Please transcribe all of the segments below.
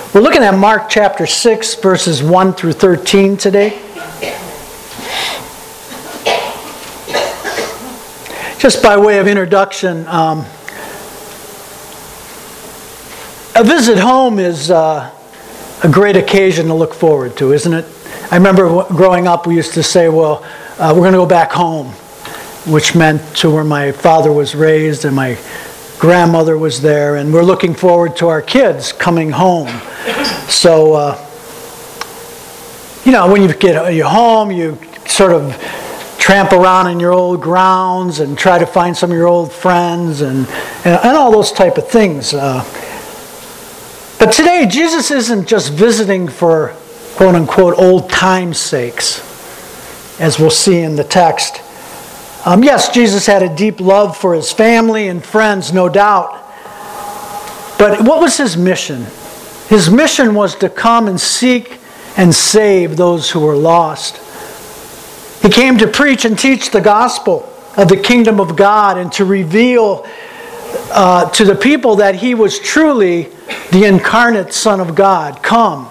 We're looking at Mark chapter 6, verses 1 through 13 today. Just by way of introduction, a visit home is a great occasion to look forward to, isn't it? I remember growing up, we used to say, well, we're going to go back home, which meant to where my father was raised and my grandmother was there, and we're looking forward to our kids coming home. So, when you get home, you sort of tramp around in your old grounds and try to find some of your old friends and all those type of things. But today, Jesus isn't just visiting for quote-unquote old time's sakes, as we'll see in the text. Yes, Jesus had a deep love for his family and friends, no doubt. But what was his mission? His mission was to come and seek and save those who were lost. He came to preach and teach the gospel of the kingdom of God and to reveal to the people that he was truly the incarnate Son of God. Come.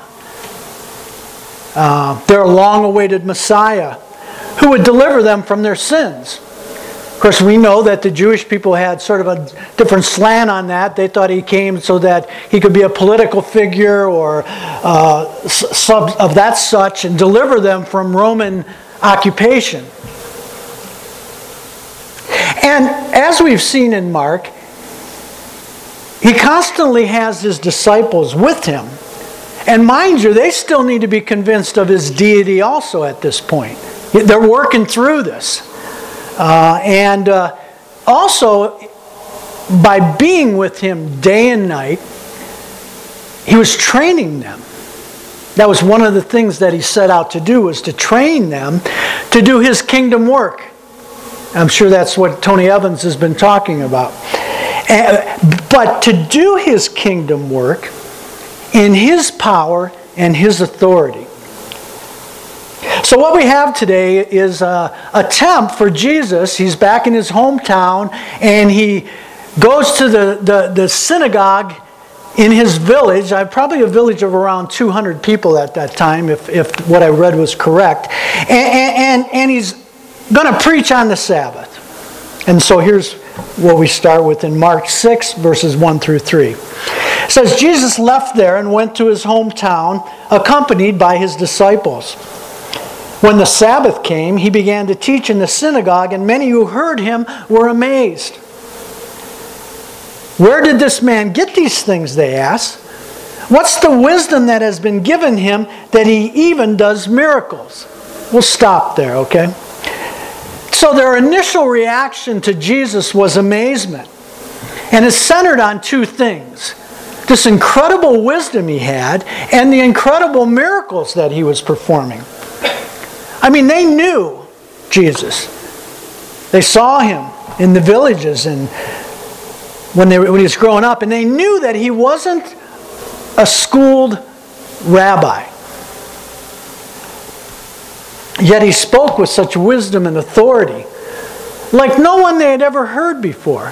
Their long-awaited Messiah who would deliver them from their sins. Of course, we know that the Jewish people had sort of a different slant on that. They thought he came so that he could be a political figure or of that such and deliver them from Roman occupation. And as we've seen in Mark, he constantly has his disciples with him. And mind you, they still need to be convinced of his deity also at this point. They're working through this. And also, by being with him day and night, he was training them. That was one of the things that he set out to do, was to train them to do his kingdom work. I'm sure that's what Tony Evans has been talking about. But to do his kingdom work in his power and his authority. So what we have today is an attempt for Jesus. He's back in his hometown and he goes to the synagogue in his village. Probably a village of around 200 people at that time, if what I read was correct. And he's going to preach on the Sabbath. And so here's what we start with in Mark 6, verses 1 through 3. It says, Jesus left there and went to his hometown, accompanied by his disciples. When the Sabbath came, he began to teach in the synagogue, and many who heard him were amazed. Where did this man get these things, they asked. What's the wisdom that has been given him that he even does miracles? We'll stop there, okay? So their initial reaction to Jesus was amazement. And it's centered on two things. This incredible wisdom he had and the incredible miracles that he was performing. I mean, they knew Jesus. They saw him in the villages and when he was growing up, and they knew that he wasn't a schooled rabbi. Yet he spoke with such wisdom and authority, like no one they had ever heard before.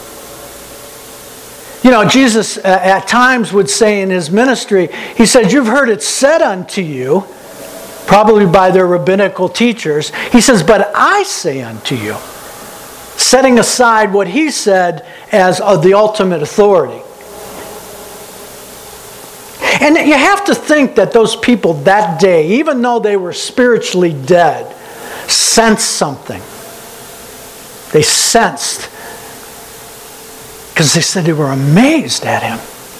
Jesus at times would say in his ministry, he said, "You've heard it said unto you," probably by their rabbinical teachers. He says, "But I say unto you," setting aside what he said as the ultimate authority. And you have to think that those people that day, even though they were spiritually dead, sensed something. They sensed, because they said they were amazed at him.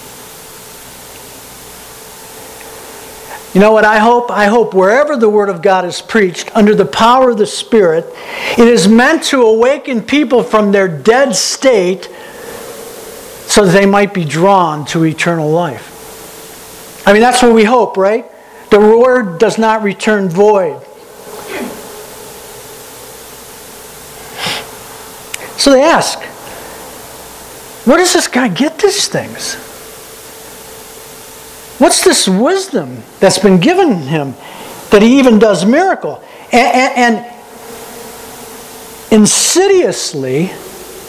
You know what I hope? I hope wherever the Word of God is preached, under the power of the Spirit, it is meant to awaken people from their dead state so that they might be drawn to eternal life. I mean, that's what we hope, right? The Word does not return void. So they ask, where does this guy get these things? What's this wisdom that's been given him that he even does miracle? And insidiously,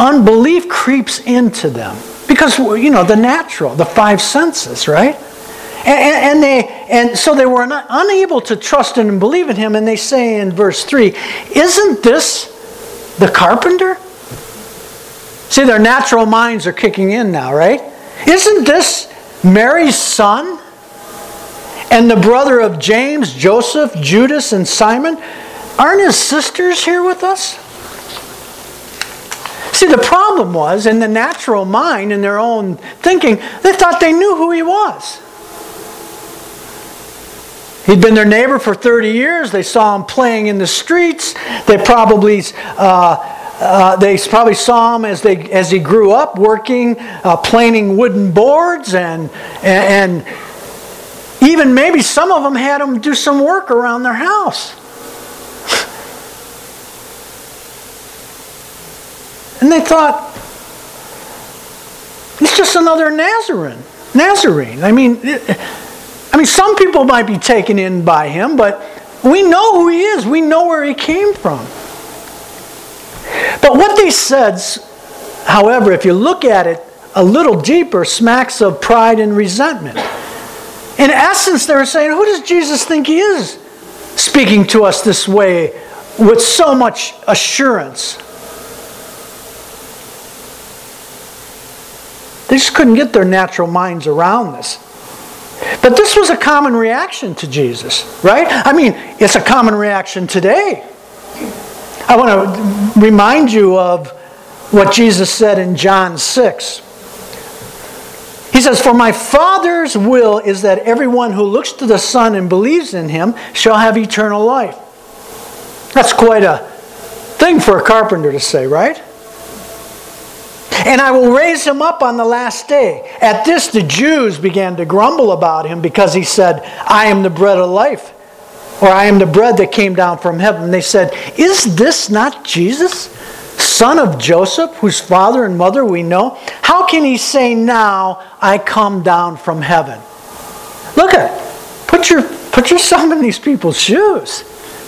unbelief creeps into them. Because, the natural, the five senses, right? And so they were unable to trust and believe in him. And they say in verse 3, isn't this the carpenter? See, their natural minds are kicking in now, right? Isn't this Mary's son? And the brother of James, Joseph, Judas, and Simon? Aren't his sisters here with us? See, the problem was, in the natural mind, in their own thinking, they thought they knew who he was. He'd been their neighbor for 30 years. They saw him playing in the streets. They probably saw him as he grew up, working, planing wooden boards, and even maybe some of them had him do some work around their house. And they thought, he's just another Nazarene. I mean, some people might be taken in by him, but we know who he is. We know where he came from. But what they said, however, if you look at it a little deeper, smacks of pride and resentment. In essence, they were saying, who does Jesus think he is, speaking to us this way with so much assurance? They just couldn't get their natural minds around this. But this was a common reaction to Jesus, right? I mean, it's a common reaction today. I want to remind you of what Jesus said in John 6. He says, "For my Father's will is that everyone who looks to the Son and believes in him shall have eternal life." That's quite a thing for a carpenter to say, right? "And I will raise him up on the last day." At this, the Jews began to grumble about him because he said, "I am the bread of life," or "I am the bread that came down from heaven." And they said, "Is this not Jesus, son of Joseph, whose father and mother we know? How can he say now, 'I come down from heaven'?" Look at it. Put yourself in these people's shoes.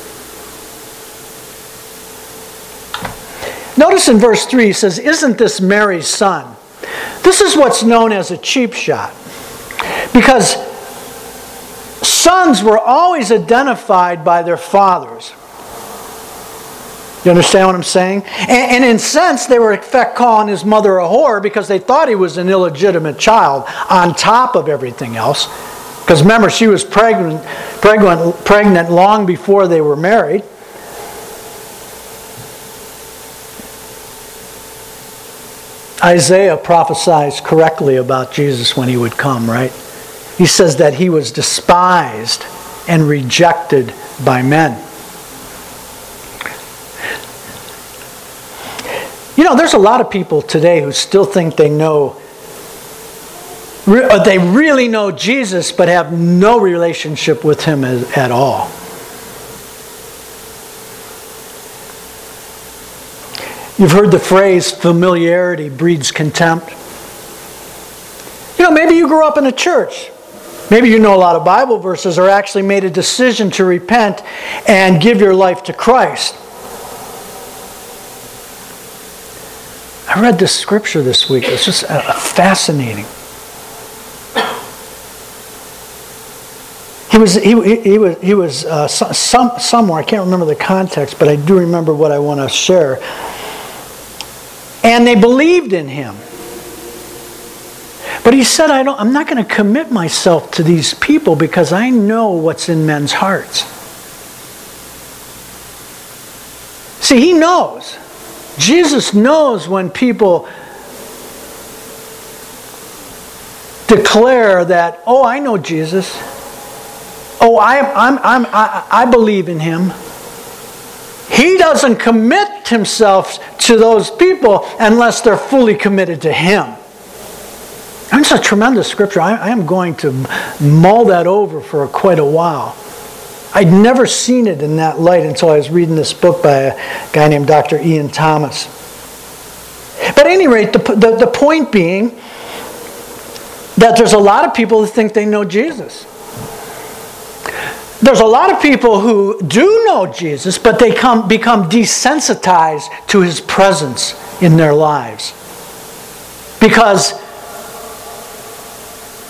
Notice in verse 3, he says, "Isn't this Mary's son?" This is what's known as a cheap shot. Because sons were always identified by their fathers. You understand what I'm saying? And in a sense, they were in fact calling his mother a whore because they thought he was an illegitimate child on top of everything else. Because remember, she was pregnant long before they were married. Isaiah prophesies correctly about Jesus when he would come, right? He says that he was despised and rejected by men. You know, there's a lot of people today who still think they really know Jesus, but have no relationship with him at all. You've heard the phrase, familiarity breeds contempt. You know, maybe you grew up in a church. Maybe you know a lot of Bible verses or actually made a decision to repent and give your life to Christ. I read this scripture this week. It's just fascinating. He was somewhere, I can't remember the context, but I do remember what I want to share. And they believed in him. But he said, I'm not going to commit myself to these people because I know what's in men's hearts. See, he knows. Jesus knows when people declare that, "Oh, I know Jesus. Oh, I believe in him." He doesn't commit himself to those people unless they're fully committed to him. And it's a tremendous scripture. I am going to mull that over for quite a while. I'd never seen it in that light until I was reading this book by a guy named Dr. Ian Thomas. But at any rate, the point being that there's a lot of people who think they know Jesus. There's a lot of people who do know Jesus, but they become desensitized to his presence in their lives. Because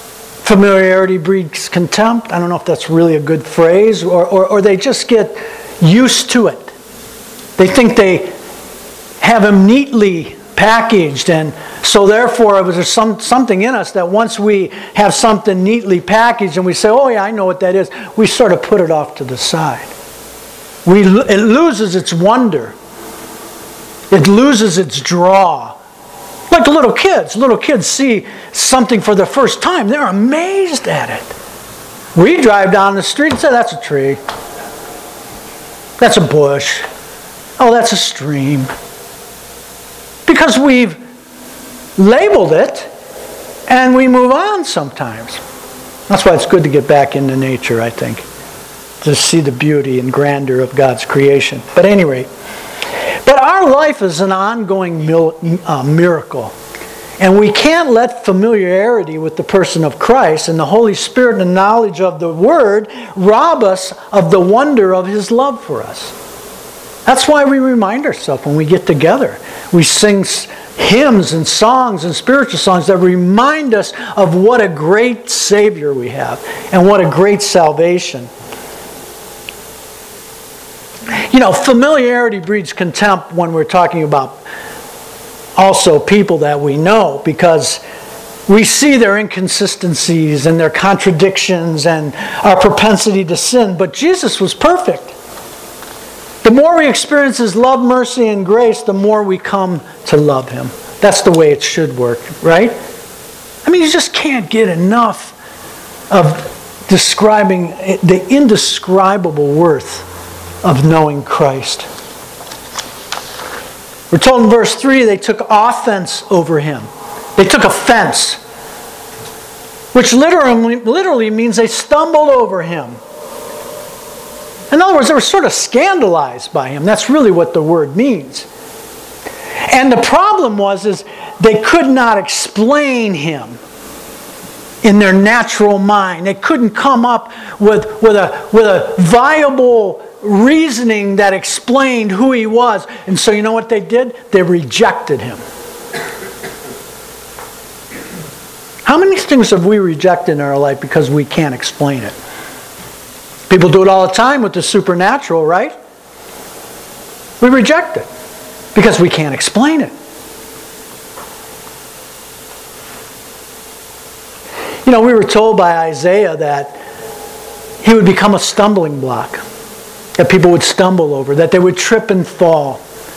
Familiarity breeds contempt. I don't know if that's really a good phrase, or they just get used to it. They think they have him neatly packaged, and so therefore there's something in us that once we have something neatly packaged and we say, oh yeah, I know what that is, we sort of put it off to the side. It loses its wonder. It loses its draw. Like little kids. Little kids see something for the first time. They're amazed at it. We drive down the street and say, that's a tree. That's a bush. Oh, that's a stream. Because we've labeled it and we move on sometimes. That's why it's good to get back into nature, I think. To see the beauty and grandeur of God's creation. But at any rate, but our life is an ongoing miracle. And we can't let familiarity with the person of Christ and the Holy Spirit and the knowledge of the Word rob us of the wonder of His love for us. That's why we remind ourselves when we get together. We sing hymns and songs and spiritual songs that remind us of what a great Savior we have and what a great salvation. You know, familiarity breeds contempt when we're talking about also people that we know, because we see their inconsistencies and their contradictions and our propensity to sin. But Jesus was perfect. The more we experience His love, mercy, and grace, the more we come to love Him. That's the way it should work, right? I mean, you just can't get enough of describing the indescribable worth of knowing Christ. We're told in verse 3 they took offense over Him. They took offense, which literally means they stumbled over Him. In other words, they were sort of scandalized by Him. That's really what the word means. And the problem is they could not explain Him in their natural mind. They couldn't come up with a viable reasoning that explained who He was. And so you know what they did? They rejected Him. How many things have we rejected in our life because we can't explain it? People do it all the time with the supernatural, right? We reject it because we can't explain it. You know, we were told by Isaiah that he would become a stumbling block, that people would stumble over, that they would trip and fall.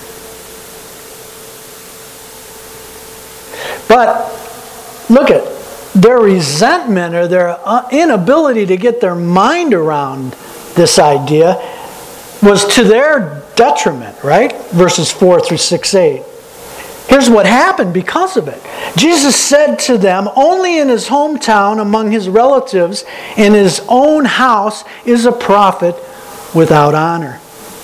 But look at their resentment or their inability to get their mind around this idea was to their detriment, right? Verses 4 through 6-8. Here's what happened because of it. Jesus said to them, only in His hometown, among His relatives, in His own house, is a prophet without honor.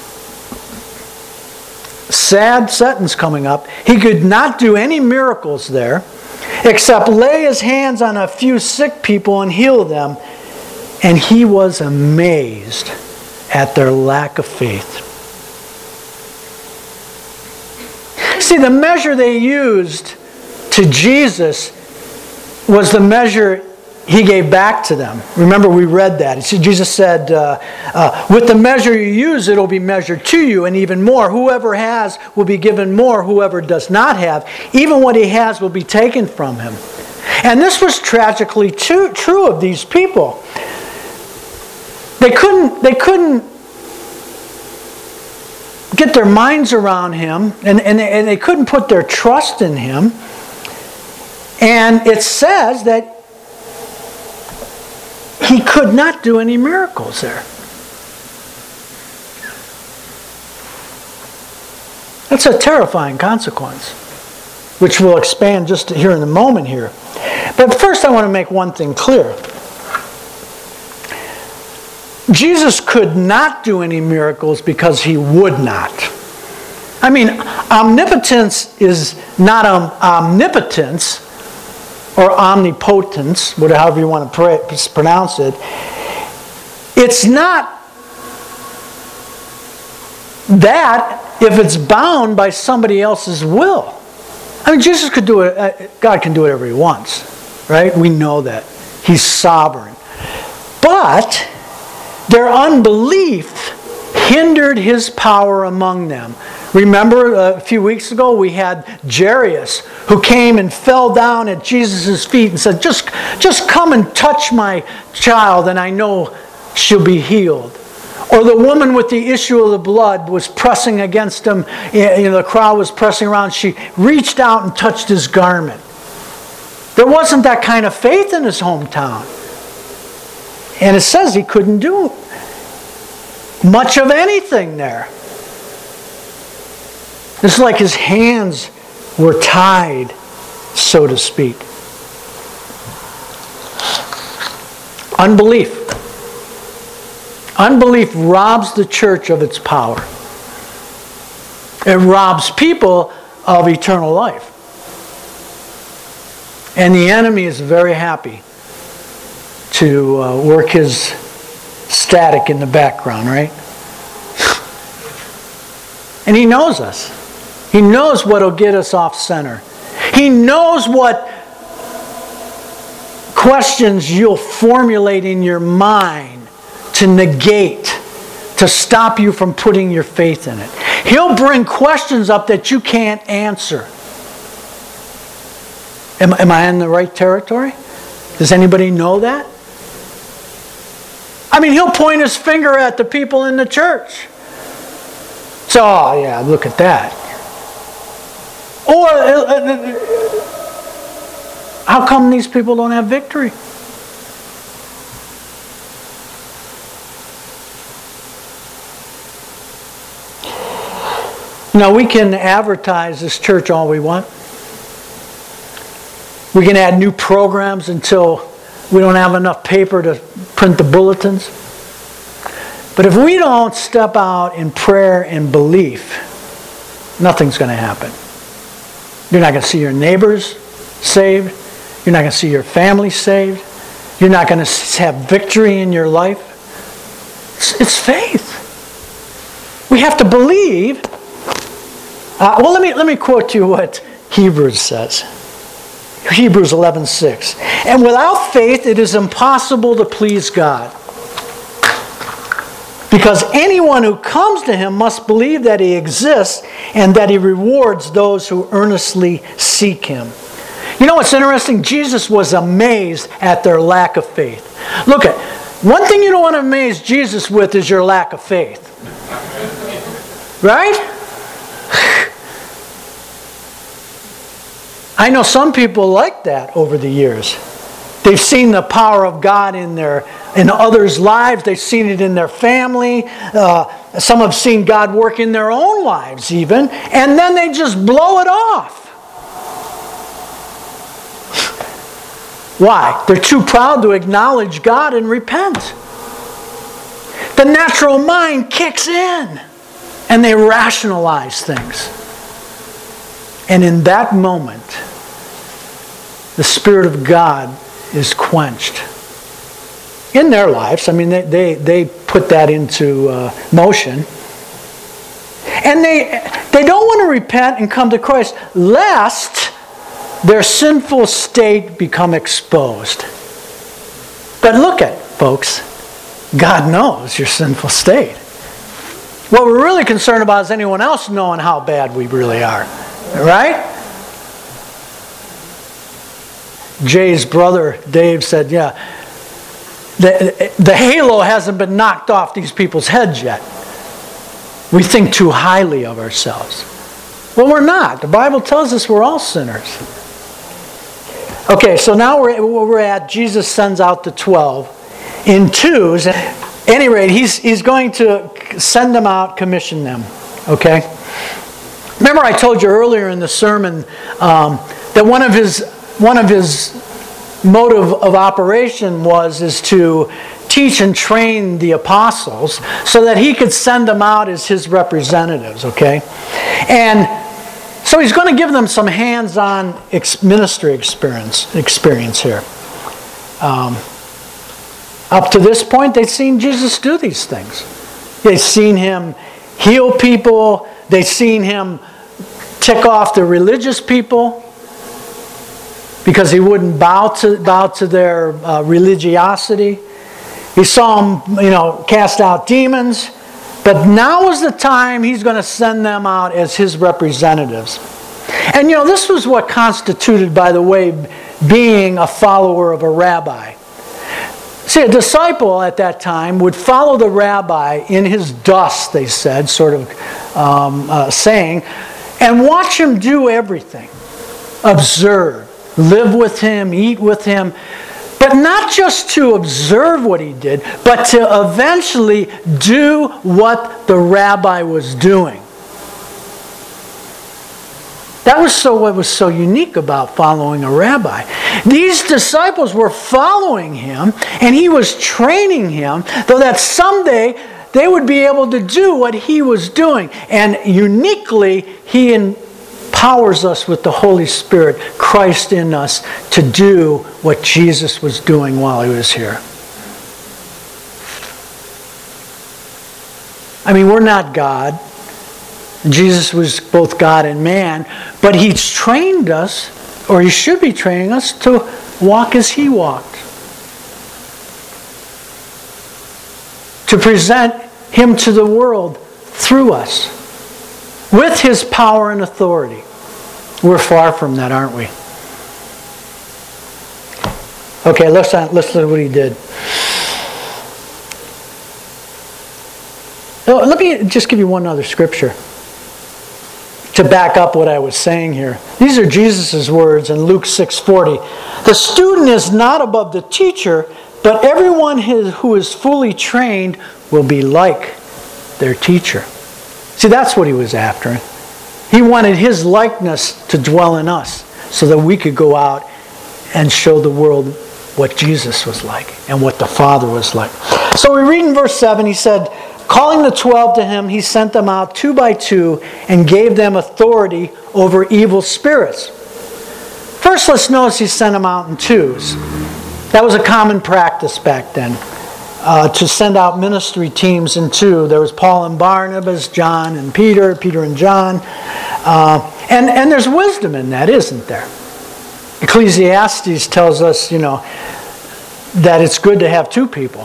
Sad sentence coming up. He could not do any miracles there, except lay His hands on a few sick people and heal them. And He was amazed at their lack of faith. See, the measure they used to Jesus was the measure He gave back to them. Remember, we read that. Jesus said, with the measure you use, it'll be measured to you, and even more. Whoever has will be given more. Whoever does not have, even what he has will be taken from him. And this was tragically true of these people. They couldn't get their minds around Him, and they couldn't put their trust in Him. And it says that He could not do any miracles there. That's a terrifying consequence, which we'll expand just here in a moment here. But first I want to make one thing clear. Jesus could not do any miracles because He would not. I mean, omnipotence is not omnipotence or omnipotence, however you want to pronounce it. It's not that if it's bound by somebody else's will. I mean, Jesus could do it. God can do whatever He wants, right? We know that. He's sovereign. But their unbelief hindered His power among them. Remember a few weeks ago we had Jairus who came and fell down at Jesus' feet and said, just come and touch my child and I know she'll be healed. Or the woman with the issue of the blood was pressing against him. The crowd was pressing around. She reached out and touched his garment. There wasn't that kind of faith in his hometown. And it says he couldn't do much of anything there. It's like his hands were tied, so to speak. Unbelief. Unbelief robs the church of its power. It robs people of eternal life. And the enemy is very happy to work his static in the background, right? And he knows us. He knows what will get us off center. He knows what questions you'll formulate in your mind to negate, to stop you from putting your faith in it. He'll bring questions up that you can't answer. Am I in the right territory? Does anybody know that? I mean, he'll point his finger at the people in the church. So, oh yeah, look at that. Or, how come these people don't have victory? Now, we can advertise this church all we want. We can add new programs until we don't have enough paper to print the bulletins. But if we don't step out in prayer and belief, nothing's going to happen. You're not going to see your neighbors saved. You're not going to see your family saved. You're not going to have victory in your life. It's faith. We have to believe. Let me quote you what Hebrews says. Hebrews 11:6. And without faith it is impossible to please God. Because anyone who comes to Him must believe that He exists and that He rewards those who earnestly seek Him. You know what's interesting? Jesus was amazed at their lack of faith. Look at, one thing you don't want to amaze Jesus with is your lack of faith. Right? I know some people like that over the years. They've seen the power of God in others' lives. They've seen it in their family. Some have seen God work in their own lives even. And then they just blow it off. Why? They're too proud to acknowledge God and repent. The natural mind kicks in. And they rationalize things. And in that moment, the Spirit of God is quenched. In their lives, I mean, they put that into motion. And they don't want to repent and come to Christ, lest their sinful state become exposed. But look at, folks, God knows your sinful state. What we're really concerned about is anyone else knowing how bad we really are. Right? Jay's brother, Dave, said, yeah, the halo hasn't been knocked off these people's heads yet. We think too highly of ourselves. Well, we're not. The Bible tells us we're all sinners. Okay, so now we're at Jesus sends out the 12 in twos. At any rate, he's going to send them out, commission them. Okay? Remember I told you earlier in the sermon that one of his motive of operation is to teach and train the apostles so that he could send them out as his representatives, okay? And so he's going to give them some hands-on ministry experience here. Up to this point, they've seen Jesus do these things. They've seen Him heal people. They've seen Him tick off the religious people because he wouldn't bow to their religiosity. He saw them, cast out demons. But now is the time he's going to send them out as his representatives. And this was what constituted, by the way, being a follower of a rabbi. See, a disciple at that time would follow the rabbi in his dust, they said, sort of saying, and watch him do everything. Observe, live with him, eat with him. But not just to observe what he did, but to eventually do what the rabbi was doing. That was what was so unique about following a rabbi. These disciples were following him, and he was training him, though that someday they would be able to do what he was doing. And uniquely, he empowers us with the Holy Spirit, Christ in us, to do what Jesus was doing while he was here. I mean, we're not God. Jesus was both God and man, but he's trained us, or he should be training us, to walk as he walked. To present him to the world through us, with his power and authority. We're far from that, aren't we? Okay, let's look at what he did. Let me just give you one other scripture to back up what I was saying here. These are Jesus' words in Luke 6:40. The student is not above the teacher, but everyone who is fully trained will be like their teacher. See, that's what he was after. He wanted his likeness to dwell in us so that we could go out and show the world what Jesus was like and what the Father was like. So we read in verse 7, he said, calling the 12 to him, he sent them out 2 by 2 and gave them authority over evil spirits. First, let's notice he sent them out in twos. That was a common practice back then, to send out ministry teams in two. There was Paul and Barnabas, John and Peter, Peter and John. And there's wisdom in that, isn't there? Ecclesiastes tells us, that it's good to have 2 people.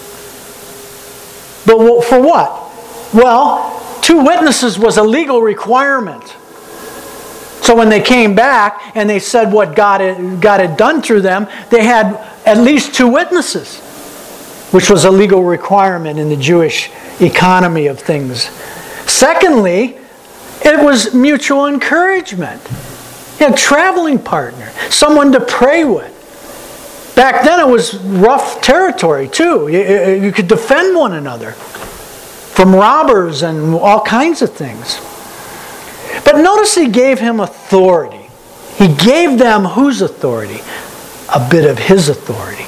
But for what? Well, 2 witnesses was a legal requirement. So when they came back and they said what God had done through them, they had at least 2 witnesses, which was a legal requirement in the Jewish economy of things. Secondly, it was mutual encouragement. You had a traveling partner, someone to pray with. Back then it was rough territory too. You could defend one another from robbers and all kinds of things. But notice he gave him authority. He gave them whose authority? A bit of his authority.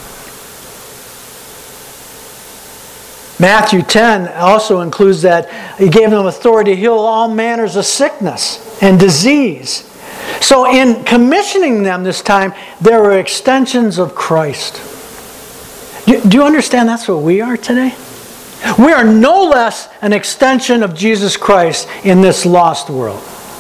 Matthew 10 also includes that he gave them authority to heal all manners of sickness and disease. So in commissioning them this time, there were extensions of Christ. Do you understand that's what we are today? We are no less an extension of Jesus Christ in this lost world.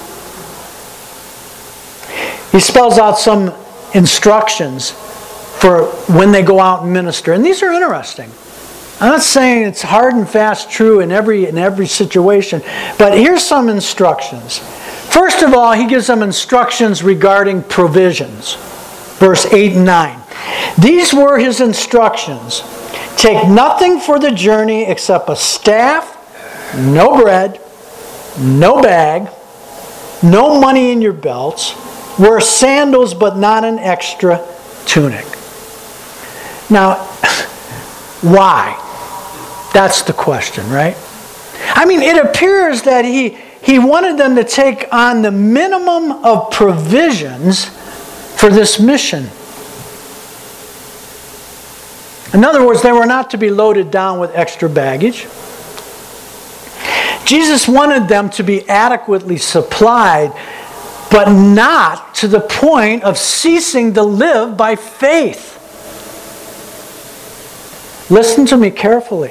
He spells out some instructions for when they go out and minister. And these are interesting. I'm not saying it's hard and fast true in every situation, but here's some instructions. First of all, he gives them instructions regarding provisions. Verse 8 and 9. These were his instructions. Take nothing for the journey except a staff, no bread, no bag, no money in your belts. Wear sandals but not an extra tunic. Now, why? That's the question, right? I mean, it appears that he wanted them to take on the minimum of provisions for this mission. In other words, they were not to be loaded down with extra baggage. Jesus wanted them to be adequately supplied, but not to the point of ceasing to live by faith. Listen to me carefully.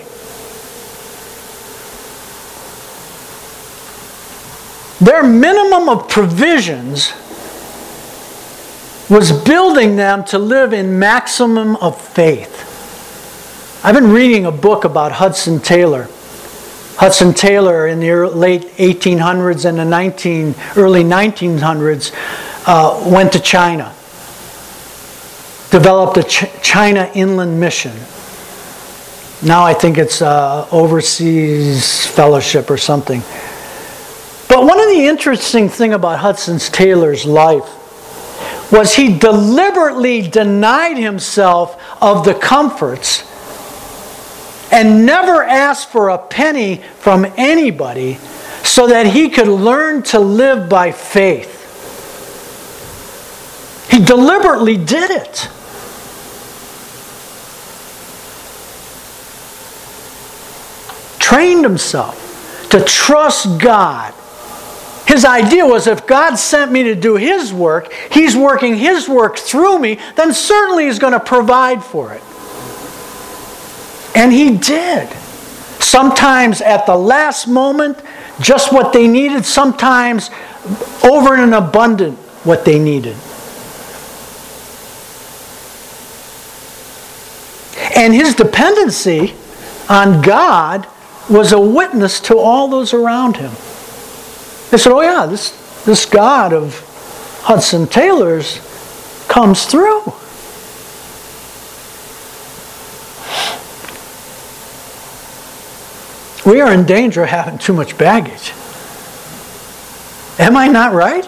Their minimum of provisions was building them to live in maximum of faith. I've been reading a book about Hudson Taylor. Hudson Taylor in the late 1800s and the early 1900s went to China. Developed a China Inland Mission. Now I think it's Overseas Fellowship or something. But one of the interesting things about Hudson Taylor's life was he deliberately denied himself of the comforts and never asked for a penny from anybody so that he could learn to live by faith. He deliberately did it. Trained himself to trust God. His idea was if God sent me to do His work, He's working His work through me, then certainly He's going to provide for it. And He did. Sometimes at the last moment, just what they needed. Sometimes over and abundant what they needed. And his dependency on God was a witness to all those around him. They said, oh yeah, this God of Hudson Taylor's comes through. We are in danger of having too much baggage. Am I not right?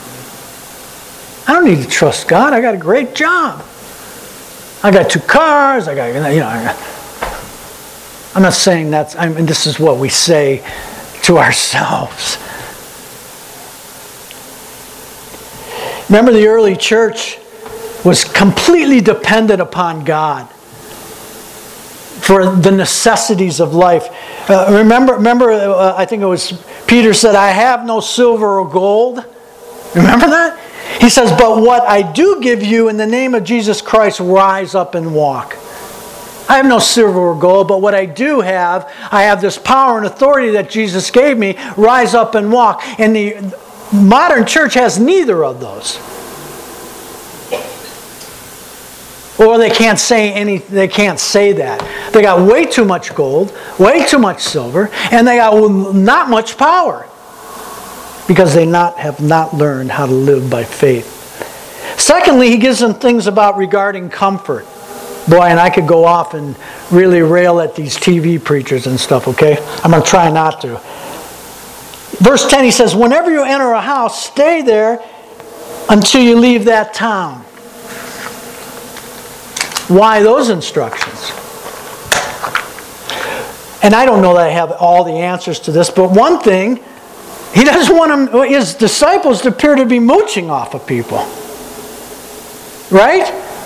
I don't need to trust God. I got a great job. I got 2 cars. I'm not saying this is what we say to ourselves. Remember, the early church was completely dependent upon God for the necessities of life. Remember, I think it was Peter said, I have no silver or gold. Remember that? He says, but what I do give you in the name of Jesus Christ, rise up and walk. I have no silver or gold, but what I do have, I have this power and authority that Jesus gave me, rise up and walk. And the modern church has neither of those. Or they can't say that. They got way too much gold, way too much silver, and they got not much power. Because they have not learned how to live by faith. Secondly, he gives them things regarding comfort. Boy, and I could go off and really rail at these TV preachers and stuff, okay? I'm going to try not to. Verse 10, he says, whenever you enter a house, stay there until you leave that town. Why those instructions? And I don't know that I have all the answers to this, but one thing, he doesn't want his disciples to appear to be mooching off of people. Right?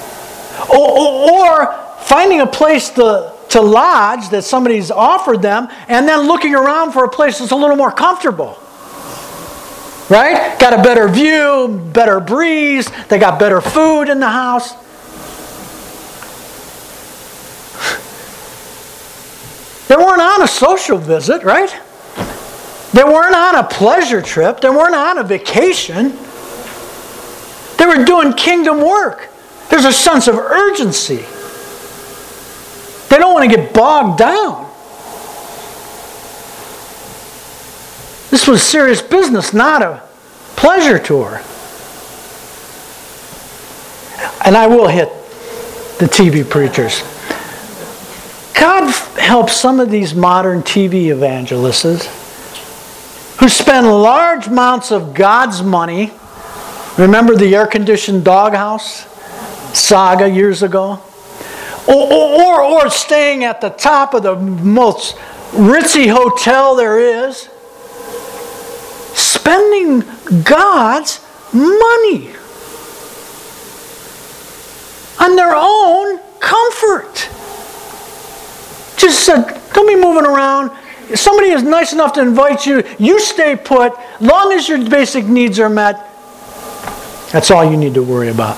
Or finding a place to lodge that somebody's offered them and then looking around for a place that's a little more comfortable. Right? Got a better view, better breeze, they got better food in the house. They weren't on a social visit, right? They weren't on a pleasure trip. They weren't on a vacation. They were doing kingdom work. There's a sense of urgency. They don't want to get bogged down. This was serious business, not a pleasure tour. And I will hit the TV preachers. God helps some of these modern TV evangelists who spend large amounts of God's money. Remember the air-conditioned doghouse saga years ago? Or staying at the top of the most ritzy hotel there is. Spending God's money on their own comfort. Just don't be moving around. If somebody is nice enough to invite you, you stay put. Long as your basic needs are met, that's all you need to worry about.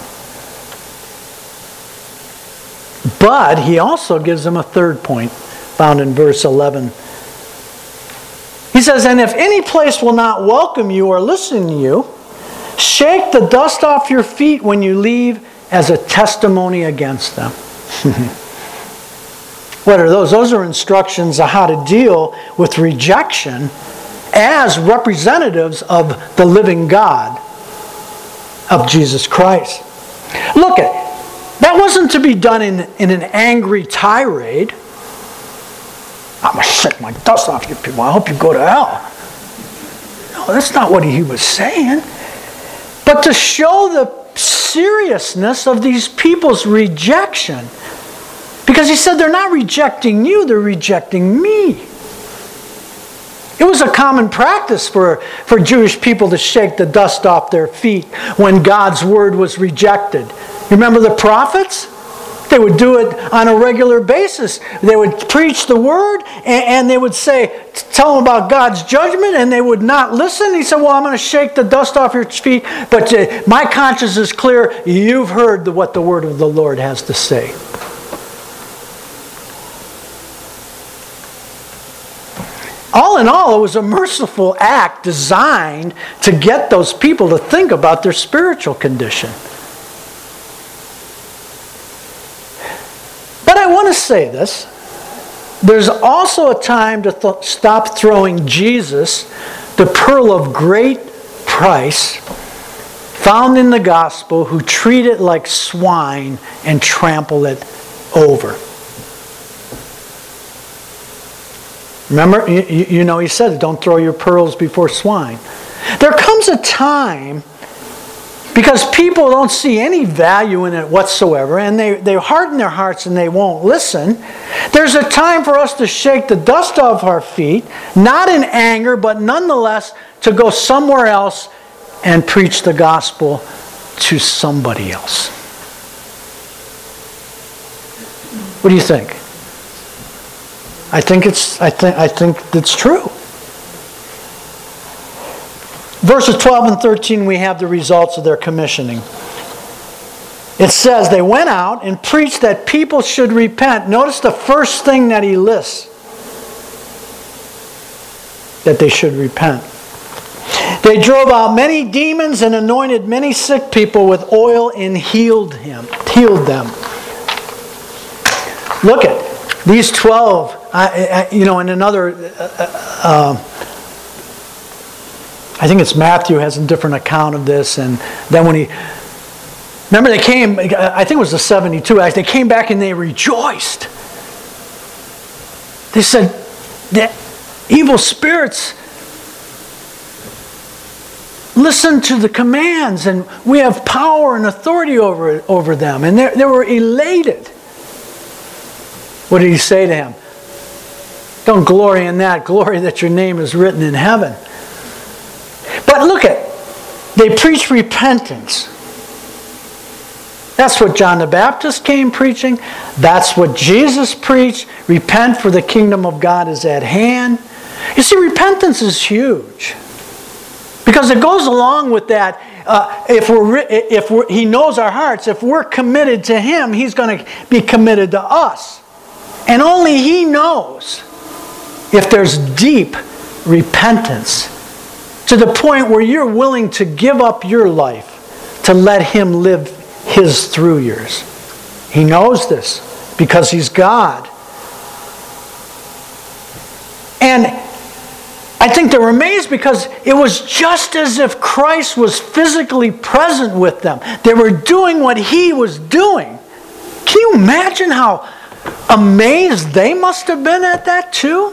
But he also gives them a third point, found in verse 11. He says, and if any place will not welcome you or listen to you, Shake the dust off your feet when you leave as a testimony against them. What are those? Those are instructions on how to deal with rejection as representatives of the living God, of Jesus Christ. Look at that wasn't to be done in an angry tirade. I'm going to shake my dust off you people. I hope you go to hell. No, that's not what he was saying. But to show the seriousness of these people's rejection. Because he said they're not rejecting you, they're rejecting me. It was a common practice for Jewish people to shake the dust off their feet when God's word was rejected. You remember the prophets? They would do it on a regular basis. They would preach the word and they would say, tell them about God's judgment, and they would not listen. He said, well, I'm going to shake the dust off your feet, but my conscience is clear. You've heard what the word of the Lord has to say. All in all, it was a merciful act designed to get those people to think about their spiritual condition. But I want to say this. There's also a time to stop throwing Jesus, the pearl of great price, found in the gospel, who treat it like swine and trample it over. Remember, you know he said, don't throw your pearls before swine. There comes a time, because people don't see any value in it whatsoever, and they harden their hearts and they won't listen. There's a time for us to shake the dust off our feet, not in anger, but nonetheless to go somewhere else and preach the gospel to somebody else. What do you think? I think it's true. Verses 12 and 13, we have the results of their commissioning. It says, they went out and preached that people should repent. Notice the first thing that he lists, that they should repent. They drove out many demons and anointed many sick people with oil and healed them. Look at these 12, in another, I think it's Matthew has a different account of this. And then when remember they came, I think it was the 72, they came back and they rejoiced. They said, the evil spirits listen to the commands and we have power and authority over them. And they were elated. What did he say to him? Don't glory in that. Glory that your name is written in heaven. But look they preach repentance. That's what John the Baptist came preaching. That's what Jesus preached. Repent, for the kingdom of God is at hand. You see, repentance is huge. Because it goes along with that. He knows our hearts. If we're committed to Him, He's going to be committed to us. And only He knows if there's deep repentance to the point where you're willing to give up your life to let Him live His through yours. He knows this because He's God. And I think they were amazed because it was just as if Christ was physically present with them. They were doing what He was doing. Can you imagine how amazed they must have been at that too?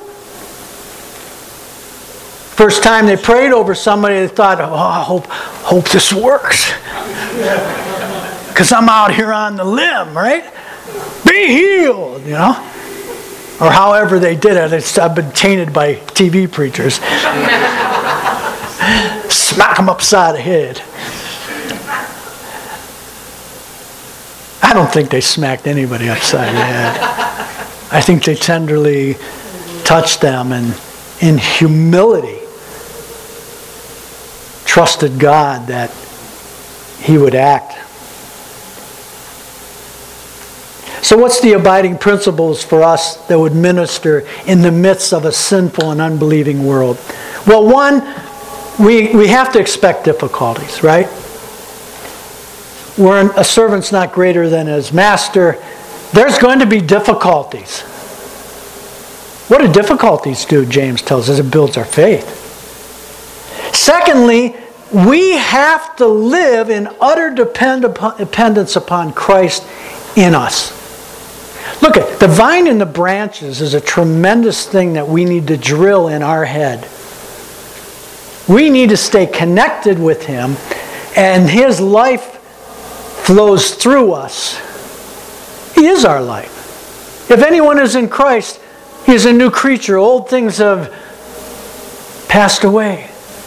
First time they prayed over somebody, they thought, I hope this works. Because I'm out here on the limb, right? Be healed, Or however they did it. I've been tainted by TV preachers. Smack them upside the head. I don't think they smacked anybody upside the head. I think they tenderly touched them and in humility trusted God that He would act. So what's the abiding principles for us that would minister in the midst of a sinful and unbelieving world? Well, one, we have to expect difficulties, right? A servant's not greater than his master. There's going to be difficulties. What do difficulties do, James tells us? It builds our faith. Secondly, we have to live in utter dependence upon Christ in us. Look at the vine and the branches is a tremendous thing that we need to drill in our head. We need to stay connected with Him, and His life flows through us. He is our life. If anyone is in Christ, he is a new creature. Old things have passed away.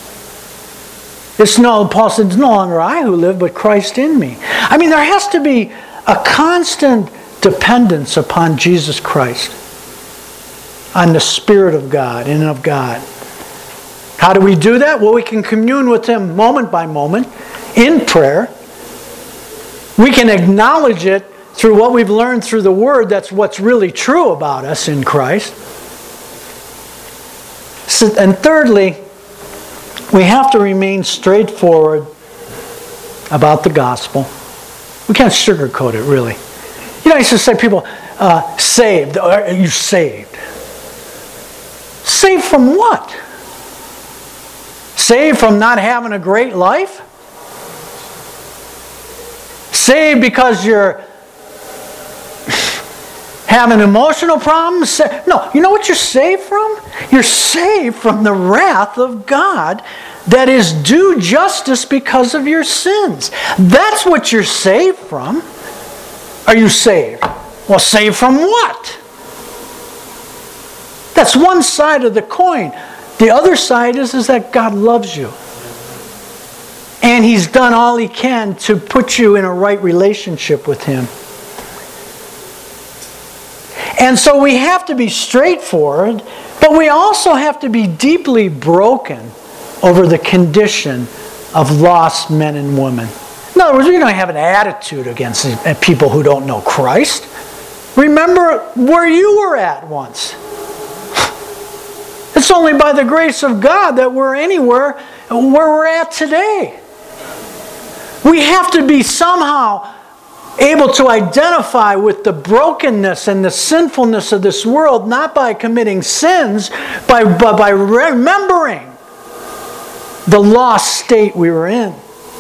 Paul said, it's no longer I who live, but Christ in me. I mean, there has to be a constant dependence upon Jesus Christ, on the Spirit of God and of God. How do we do that? Well, we can commune with Him moment by moment in prayer. We can acknowledge it through what we've learned through the Word. That's what's really true about us in Christ. And thirdly, we have to remain straightforward about the gospel. We can't sugarcoat it, really. I used to say people, saved. Are you saved? Saved from what? Saved from not having a great life? Saved because you're having emotional problems? No, you know what you're saved from? You're saved from the wrath of God that is due justice because of your sins. That's what you're saved from. Are you saved? Well, saved from what? That's one side of the coin. The other side is that God loves you. And He's done all He can to put you in a right relationship with Him. And so we have to be straightforward, but we also have to be deeply broken over the condition of lost men and women. In other words, we don't have an attitude against people who don't know Christ. Remember where you were at once. It's only by the grace of God that we're anywhere where we're at today. We have to be somehow able to identify with the brokenness and the sinfulness of this world, not by committing sins, but by remembering the lost state we were in.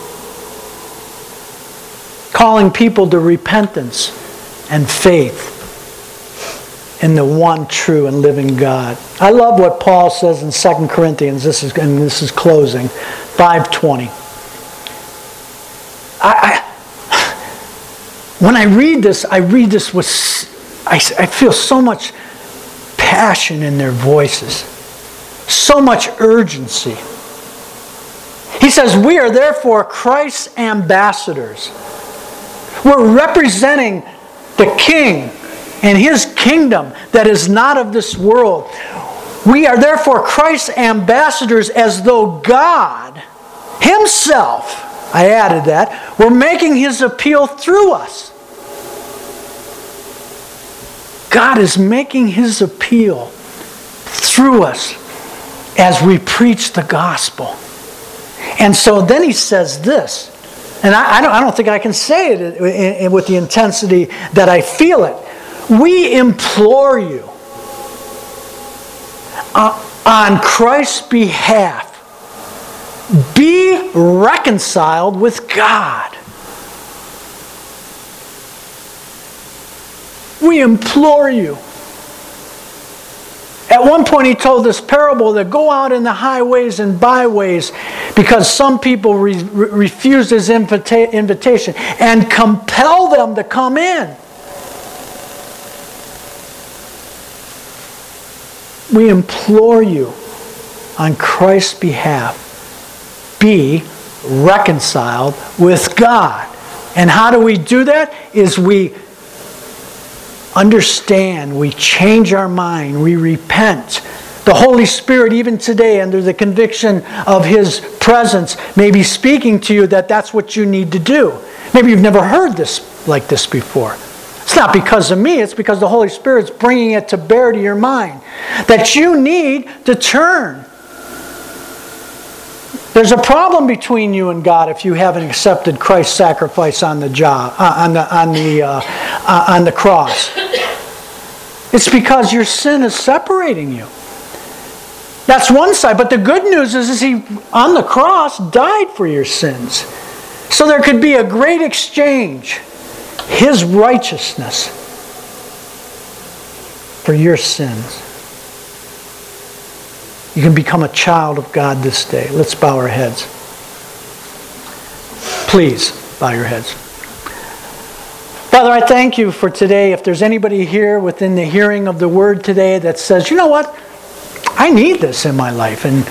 Calling people to repentance and faith in the one true and living God. I love what Paul says in 2 Corinthians, this is closing, 5:20. When I read this with, I feel so much passion in their voices, so much urgency. He says, we are therefore Christ's ambassadors. We're representing the King and His kingdom that is not of this world. We are therefore Christ's ambassadors, as though God Himself, I added that, were making His appeal through us. God is making His appeal through us as we preach the gospel. And so then he says this, and I don't think I can say it with the intensity that I feel it. We implore you on Christ's behalf, be reconciled with God. We implore you. At one point he told this parable that go out in the highways and byways because some people refused His invitation and compel them to come in. We implore you on Christ's behalf, be reconciled with God. And how do we do that? Is we understand, we change our mind, we repent. The Holy Spirit, even today, under the conviction of His presence, may be speaking to you that that's what you need to do. Maybe you've never heard this like this before. It's not because of me, it's because the Holy Spirit's bringing it to bear to your mind. That you need to turn. There's a problem between you and God if you haven't accepted Christ's sacrifice on the cross. It's because your sin is separating you. That's one side. But the good news is He, on the cross, died for your sins. So there could be a great exchange. His righteousness for your sins. You can become a child of God this day. Let's bow our heads. Please bow your heads. Father, I thank you for today. If there's anybody here within the hearing of the word today that says, you know what? I need this in my life. And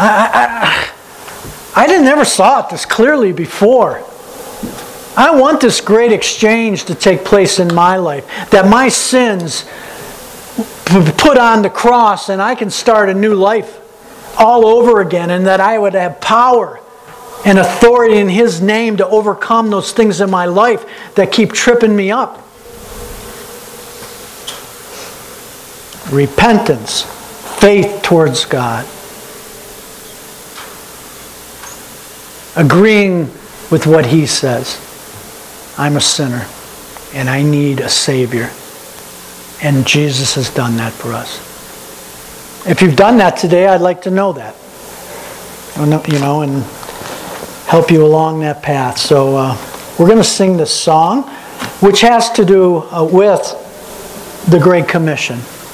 I never saw it this clearly before. I want this great exchange to take place in my life. That my sins put on the cross and I can start a new life all over again, and that I would have power and authority in His name to overcome those things in my life that keep tripping me up. Repentance, faith towards God, agreeing with what He says. I'm a sinner and I need a Savior. And Jesus has done that for us. If you've done that today, I'd like to know that. And help you along that path. So we're going to sing this song, which has to do with the Great Commission.